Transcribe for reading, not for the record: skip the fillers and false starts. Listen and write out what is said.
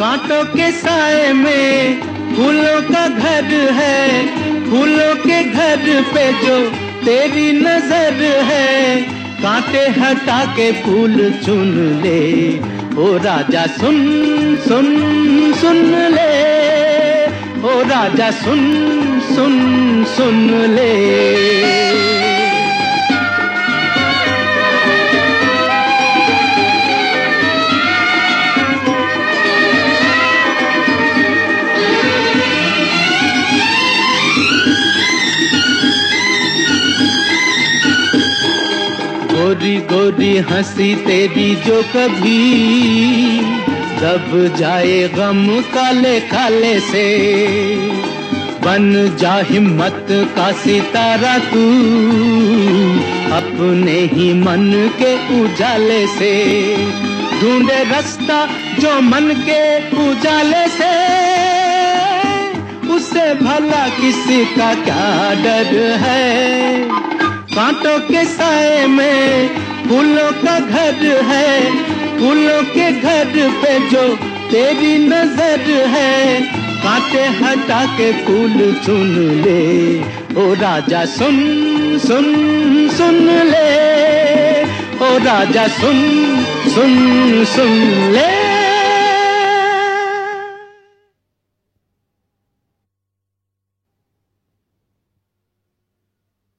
कांटों के साए में फूलों का घर है, फूलों के घर पे जो तेरी नजर है, कांटे हटा के फूल चुन ले, ओ राजा सुन सुन सुन ले, ओ राजा सुन सुन सुन ले। गोरी गोरी हंसी तेरी जो कभी दब जाए गम काले काले से, बन जा हिम्मत का सितारा तू अपने ही मन के उजाले से, ढूंढे रास्ता जो मन के उजाले से, उससे भला किसी का क्या डर है। कांटों के साए में फूलों का घर है, फूलों के घर पे जो तेरी नजर है, कांटे हटा के फूल चुन ले, ओ राजा सुन सुन सुन ले, ओ राजा सुन सुन सुन ले।